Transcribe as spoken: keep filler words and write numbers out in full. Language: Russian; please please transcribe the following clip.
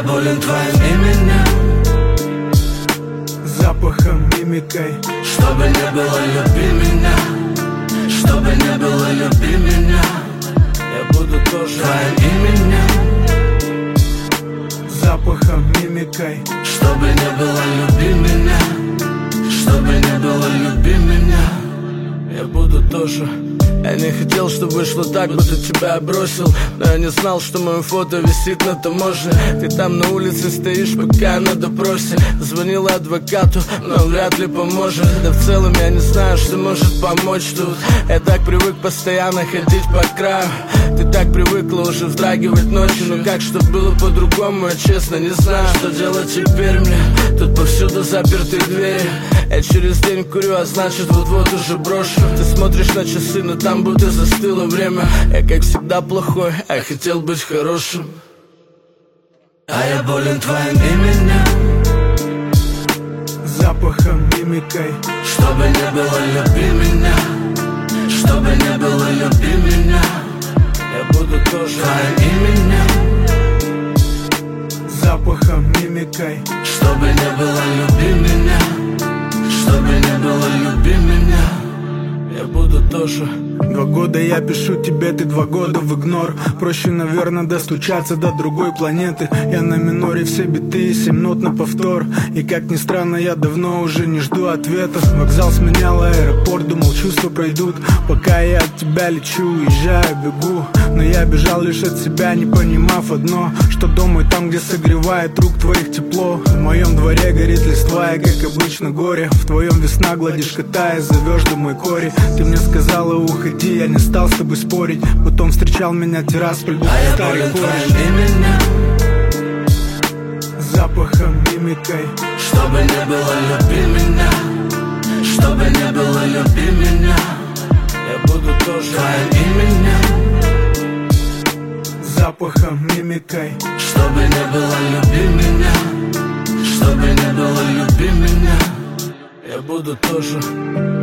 я болен твоим именем, запахом, мимикой. Чтобы не было, люби меня. Чтобы не было, люби меня. Я буду тоже твоим именем, запахом, мимикой. Чтобы не было, люби меня. Чтобы не было, люби меня. Я буду тоже. Я не хотел, чтобы вышло так, будто тебя бросил. Но я не знал, что мое фото висит на таможне. Ты там на улице стоишь, пока я на допросе. Звонила адвокату, но вряд ли поможет. Да в целом я не знаю, что может помочь тут. Я так привык постоянно ходить по краю. Ты так привыкла уже вздрагивать ночью. Но как, что было по-другому, я честно не знаю, что делать теперь мне. Тут повсюду заперты двери. Я через день курю, а значит вот-вот уже брошу. Ты смотришь на часы, но там будто застыло время. Я как всегда плохой, а хотел быть хорошим. А я болен твоим именем, запахом, мимикой. Чтобы не было, люби меня. Чтобы не было, люби меня. Я буду тоже твоим именем, запахом, мимикой. Чтобы не было, люби меня. Чтобы не было, люби меня. Я буду тоже. Два года я пишу тебе, ты два года в игнор. Проще, наверное, достучаться до другой планеты. Я на миноре, все биты и семь нот на повтор. И как ни странно, я давно уже не жду ответов. Вокзал сменял аэропорт, думал, чувства пройдут. Пока я от тебя лечу, уезжаю, бегу. Но я бежал лишь от себя, не понимав одно, что дома и там, где согревает рук твоих тепло. В моем дворе горит листва, и как обычно горе. В твоем весна гладишь кота и зовешь домой кори. Ты мне сказала, уходи, я не стал с тобой спорить. Потом встречал меня Тирасполь, будто а старый кореш. Запахом, мимикой. Чтобы не было, люби меня. Чтобы не было, люби меня. Я буду тоже твоим именем, запахом, мимикой. Чтобы не было, люби меня. Чтобы не было, люби меня. Я буду тоже.